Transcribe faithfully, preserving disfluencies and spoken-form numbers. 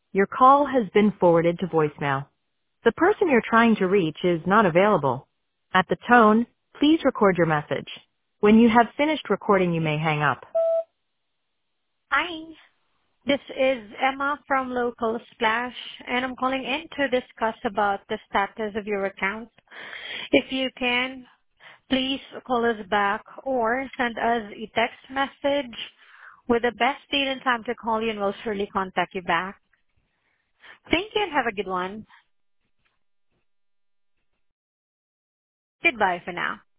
Your call has been forwarded to voicemail. The person you're trying to reach is not available. At the tone, please record your message. When you have finished recording, you may hang up. Hi, this is Emma from Local Splash, and I'm calling in to discuss about the status of your account. If you can, please call us back or send us a text message with the best date and time to call you, and we'll surely contact you back. Thank you and have a good one. Goodbye for now.